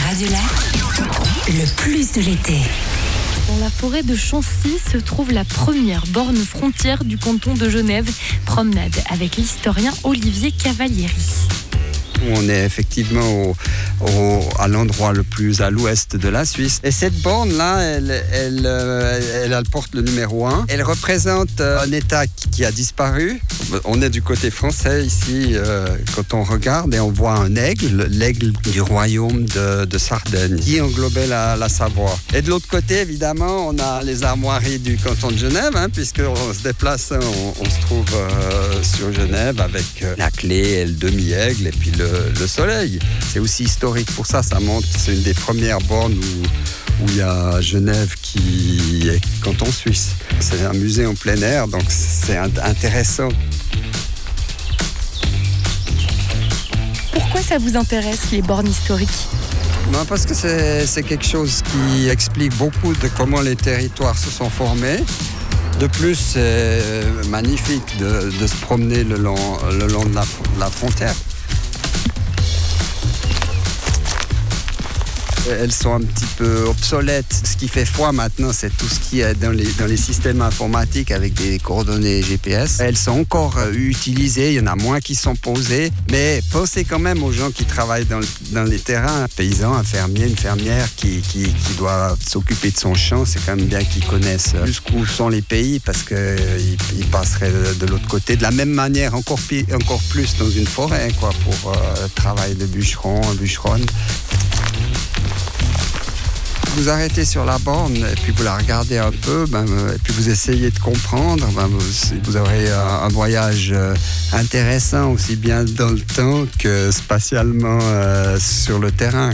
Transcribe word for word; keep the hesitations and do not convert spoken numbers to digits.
Radio Lac, le plus de l'été. Dans la forêt de Chancy se trouve la première borne frontière du canton de Genève. Promenade avec l'historien Olivier Cavalieri. On est effectivement au, au, à l'endroit le plus à l'ouest de la Suisse. Et cette borne-là, elle, elle, elle, elle porte le numéro un. Elle représente un État qui a disparu. On est du côté français ici, euh, quand on regarde et on voit un aigle, l'aigle du royaume de, de Sardaigne, qui englobait la, la Savoie. Et de l'autre côté, évidemment, on a les armoiries du canton de Genève, hein, puisqu'on se déplace, on, on se trouve euh, sur Genève avec euh, la clé et le demi-aigle et puis le le soleil. C'est aussi historique pour ça, ça monte, c'est une des premières bornes où, où il y a Genève qui est canton suisse. C'est un musée en plein air, donc c'est intéressant. Pourquoi ça vous intéresse, les bornes historiques ? Non, parce que c'est, c'est quelque chose qui explique beaucoup de comment les territoires se sont formés. De plus, c'est magnifique de, de se promener le long, le long de la, de la frontière. Elles sont un petit peu obsolètes. Ce qui fait foi maintenant, c'est tout ce qui est dans les, dans les systèmes informatiques avec des coordonnées G P S. Elles sont encore euh, utilisées, il y en a moins qui sont posées. Mais pensez quand même aux gens qui travaillent dans, dans les terrains. Un paysan, un fermier, une fermière qui, qui, qui doit s'occuper de son champ. C'est quand même bien qu'ils connaissent jusqu'où sont les pays parce qu'ils ils passeraient de, de l'autre côté. De la même manière, encore, encore plus dans une forêt, quoi, pour euh, le travail de bûcheron, bûcheronne. Vous arrêtez sur la borne et puis vous la regardez un peu, ben, et puis vous essayez de comprendre, ben, vous, vous aurez un, un voyage euh, intéressant aussi bien dans le temps que spatialement euh, sur le terrain.